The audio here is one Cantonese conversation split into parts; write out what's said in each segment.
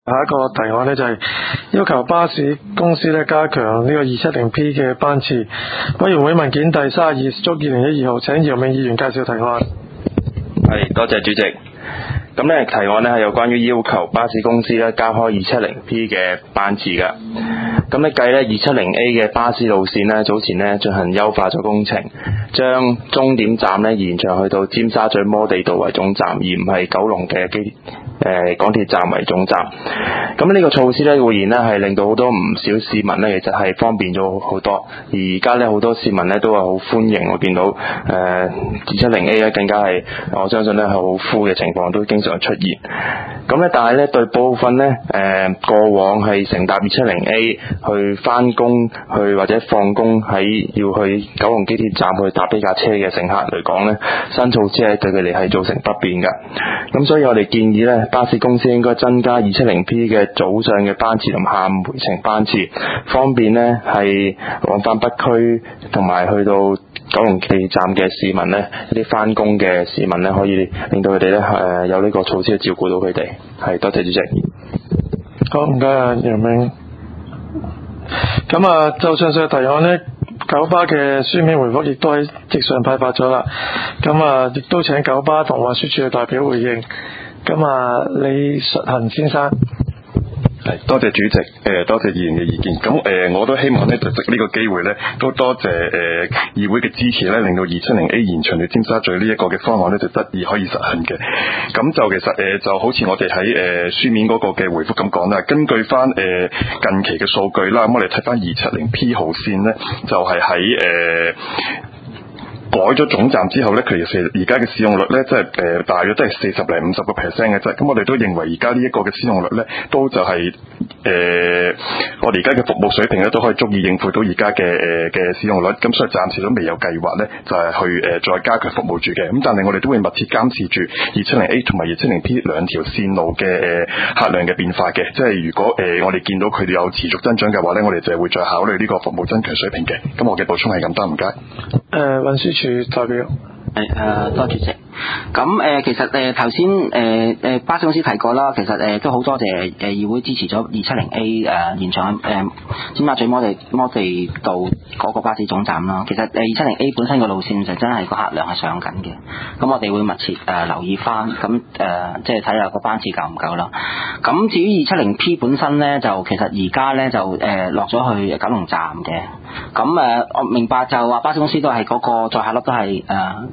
下一個提案呢，就係要求巴士公司呢加強呢個 270P 嘅班次。委員會文件第32/2012號，請姚明議員介紹提案。 係，多謝主席。咁呢提案呢係有關於要求巴士公司呢加開 270P 嘅班次㗎。咁呢計呢 270A 嘅巴士路線呢，早前呢進行優化咗工程，將終點站呢延長去到尖沙咀摩地道為總站，而唔係九龍嘅港鐵站為總站。咁呢個措施呢，固然呢係令到好多唔少市民呢，其實係方便咗好多。而家呢，好多市民呢都係好歡迎，我見到270A 呢更加係我相信呢係好 full 嘅情況都經常出現。咁呢，但係呢，對部分呢過往係乘搭270A 去返工去或者放工喺要去九龍機鐵站去搭呢架車嘅乘客嚟講呢，新措施係對佢哋係造成不便㗎。咁所以我哋建議呢，巴士公司應該增加 270P 嘅早上嘅班次同下午回程班次，方便呢係往返北區同埋去到九龍地鐵站嘅市民呢，一啲返工嘅市民呢，可以令到佢哋呢有呢個措施去照顧到佢哋。係，多謝主席。 好，唔該啊，楊明。咁啊，就上述嘅提案呢，九巴嘅書面回覆亦都喺即上派發咗啦。咁啊，亦都請九巴同運輸署嘅代表回應。咁啊，李述恒先生。 係，多謝主席，多謝議員嘅意見。咁我都希望呢，就藉呢個機會呢，都多謝議會嘅支持呢，令到 270A 延長到尖沙咀呢一個嘅方案呢，就得以可以實行嘅。咁就其實就好似我哋喺書面嗰個嘅回覆咁講啦，根據翻近期嘅數據啦，咁我哋睇翻 270P 號線呢，就係喺改咗總站之後呢，其實而家嘅使用率呢，即係大約都係40零50% 嘅啫。咁我哋都認為而家呢一個嘅使用率呢，都就係我哋而家嘅服務水平呢，都可以足以應付到而家嘅使用率。咁所以暫時都未有計劃呢，就係去再加強服務住嘅。咁但係我哋都會密切監視住 270A 同埋 270P 兩條線路嘅客量嘅變化嘅。即係如果我哋見到佢哋有持續增長嘅話呢，我哋就會再考慮呢個服務增強水平嘅。咁我嘅補充係咁多，唔該。 運輸署代表。 多謝主席。咁其實頭先巴士公司提過啦，其實都好多謝議會支持咗 270A 延長尖沙咀摩地道嗰個巴士總站啦。其實270A 本身個路線就真係個客量係上緊嘅，咁我哋會密切留意翻，咁即係睇下個班次夠唔夠啦。咁至於 270P 本身呢，就其實而家呢，就落咗去九龍站嘅。咁我明白就話巴士公司都係嗰個載客率都係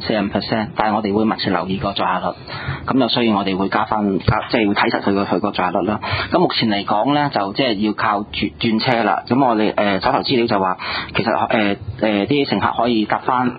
45%，但係我哋會密切留意個載客率，咁就需要我哋會即係會睇實佢個載客率啦。咁目前嚟講呢，就即係要靠轉車啦。咁我哋手頭資料就話，其實啲乘客可以搭翻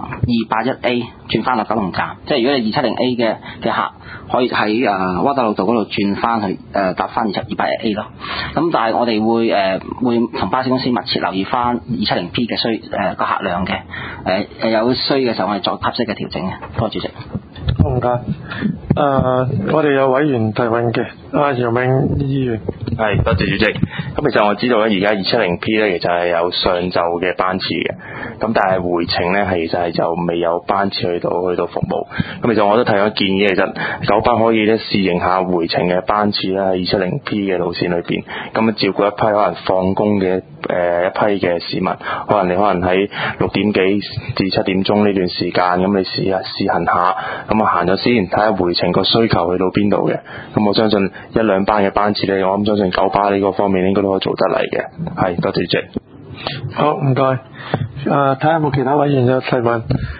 281A 轉翻落九龍站，即係如果你 270A 嘅客可以喺窩打老道嗰度轉翻去搭翻281A 咯。咁但係我哋會同巴士公司密切留意翻 270P 嘅個客量嘅，有需嘅時候我哋作合適嘅調整嘅。多謝主席。 好，唔該。我哋有委員提問嘅，姚明議員。 係，多謝主席。咁其實我知道咧，而家 270P 咧其實係有上晝嘅班次嘅，咁但係回程咧其實係就未有班次去到服務。咁其實我都提咗建議，其實九巴可以咧試營下回程嘅班次啦，喺 270P 嘅路線裏邊，咁照顧一批可能放工嘅一批嘅市民，可能喺6點幾至7點鐘呢段時間，咁你試行下，咁行咗先，睇下回程個需求去到邊度嘅。咁我相信一兩班嘅班次咧，我諗相信九巴呢個方面應該都可以做得嚟嘅。係，多謝主席。 好，唔該。睇下有冇其他委員有提問。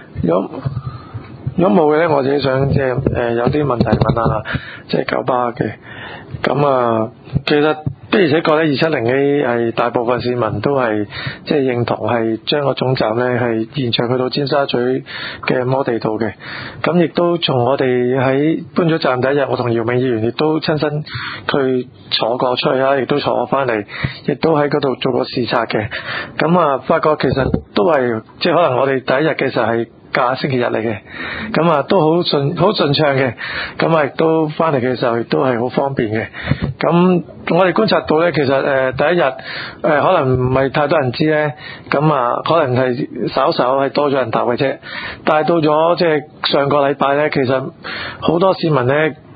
如果冇嘅咧，我自己想即係有啲問題問下即係九巴嘅。咁其實的而且確咧，270A 係大部分市民都係即係認同係將個總站咧係延長去到尖沙咀嘅摩地道嘅。咁亦都從我哋喺搬咗站第一日，我同姚明議員亦都親身去坐過出去啦，亦都坐過翻嚟，亦都喺嗰度做過視察嘅。咁發覺其實都係即係可能我哋第一日嘅時候係星期日嚟嘅，咁都好順暢嘅，咁亦都翻嚟嘅時候亦都係好方便嘅。咁我哋觀察到咧，其實第一日可能唔係太多人知咧，咁可能係稍係多咗人搭嘅啫。但係到咗即係上個禮拜咧，其實好多市民咧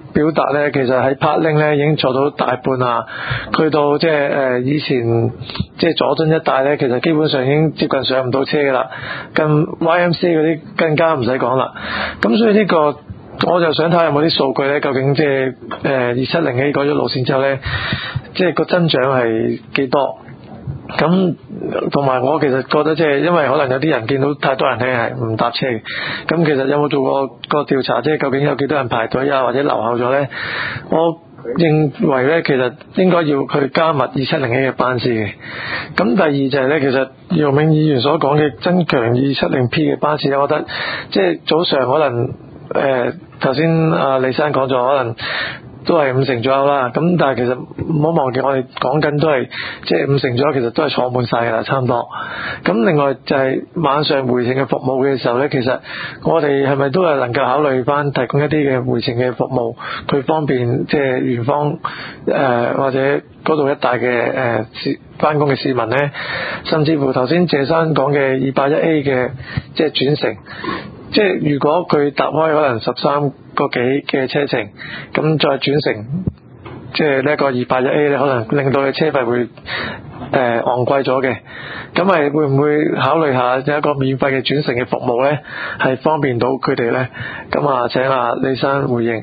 表達咧，其實喺 Parkling 咧已經坐到大半啦，去到即係以前即係佐敦一帶咧，其實基本上已經接近上唔到車㗎啦，跟 YMCA 嗰啲更加唔使講啦。咁所以呢個我就想睇下有冇啲數據咧，究竟即係270A 改咗路線之後咧，即係個增長係幾多？咁同埋我其實覺得即係因為可能有啲人見到太多人咧係唔搭車嘅，咁其實有冇做過個調查，即係究竟有幾多人排隊啊或者留後咗咧？我認為咧其實應該要去加密270A 嘅班次嘅。咁第二就係咧，其實姚明議員所講嘅增強 270P 嘅班次咧，我覺得即係早上可能頭先李生講咗可能都係50%左右啦，咁但係其實唔好忘記我哋講緊都係即係50%左右，其實都係坐滿晒㗎啦，差唔多。咁另外就係晚上回程嘅服務嘅時候咧，其實我哋係咪都係能夠考慮翻提供一啲嘅回程嘅服務，佢方便即係元芳或者嗰度一帶嘅翻工嘅市民咧，甚至乎頭先謝生講嘅281A 嘅即係轉乘。即係如果佢搭開可能13個幾嘅車程，咁再轉乘即係呢一個281A 咧，可能令到佢車費會昂貴咗嘅。咁係會唔會考慮下有一個免費嘅轉乘嘅服務咧，係方便到佢哋咧？咁請李生回應。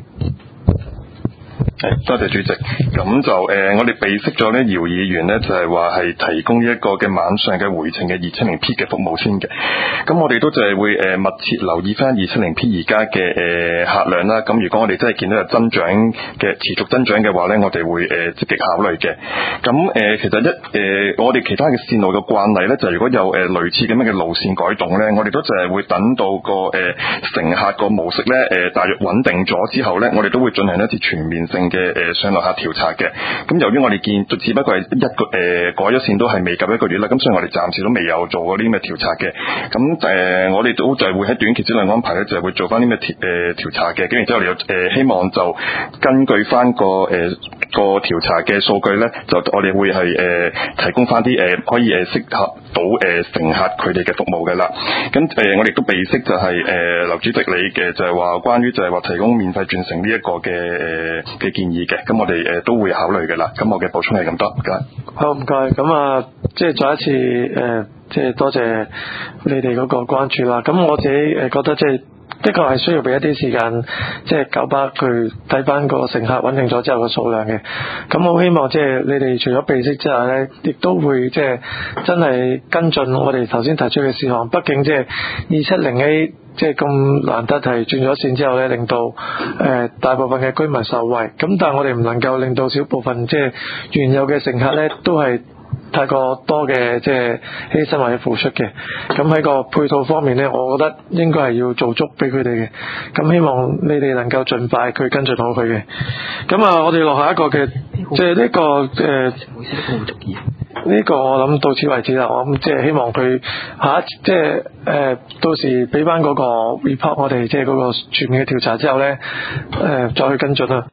多謝主席。咁就我哋備悉咗呢姚議員呢，就係話係提供一個嘅晚上嘅回程嘅 270P 嘅服務先嘅。咁我哋都就係會密切留意翻 270P 而家嘅客量啦。咁如果我哋真係見到有增長嘅持續增長嘅話呢，我哋會積極考慮嘅。咁其實我哋其他嘅線路嘅慣例呢，就如果有類似咁樣嘅路線改動呢，我哋都就係會等到個乘客個模式呢大約穩定咗之後呢，我哋都會進行一次全面性嘅上落客調查嘅。咁由於我哋見只不過係改咗線都係未夠1個月啦，咁所以我哋暫時都未有做過啲咩調查嘅。咁我哋都就係會喺短期之內安排咧，就係會做翻啲咩調查嘅。咁然之後我哋希望就根據翻個調查嘅數據咧，就我哋會係提供翻啲可以適合到乘客佢哋嘅服務嘅啦。咁我哋都備悉就係劉主席你嘅就係話關於就係話提供免費轉乘呢一個嘅建議嘅，咁我哋都會考慮嘅啦。咁我嘅補充係咁多，唔該。 好，唔該。咁即係再一次即係多謝你哋嗰個關注啦。咁我自己覺得即係的確係需要俾一啲時間，即係九巴去睇翻個乘客穩定咗之後嘅數量嘅。咁好希望即係你哋除咗備悉之外咧，亦都會即係真係跟進我哋頭先提出嘅事項。畢竟即係270A。即係咁難得係轉咗線之後咧，令到大部分嘅居民受惠。咁但係我哋唔能夠令到少部分即係原有嘅乘客咧，都係太過多嘅即係犧牲或者付出嘅。咁喺個配套方面咧，我覺得應該係要做足俾佢哋嘅。咁希望你哋能夠盡快去跟進好佢嘅。咁我哋落下一個嘅即係呢個呢個我諗到此為止啦。我諗即係希望佢即係到時俾翻嗰個 report 我哋即係嗰個全面嘅調查之後咧，再去跟進啦。